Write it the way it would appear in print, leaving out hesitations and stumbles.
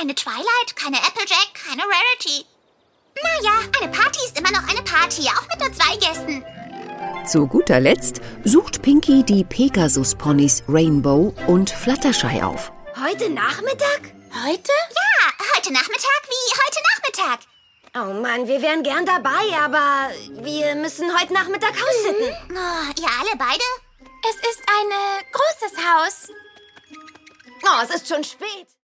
Keine Twilight, keine Applejack, keine Rarity. Naja, eine Party ist immer noch eine Party, auch mit nur 2 Gästen. Zu guter Letzt sucht Pinky die Pegasus-Ponys Rainbow und Fluttershy auf. Heute Nachmittag? Heute? Ja, heute Nachmittag wie heute Nachmittag. Oh Mann, wir wären gern dabei, aber wir müssen heute Nachmittag haussitten. Oh, ihr alle beide? Es ist ein großes Haus. Oh, es ist schon spät.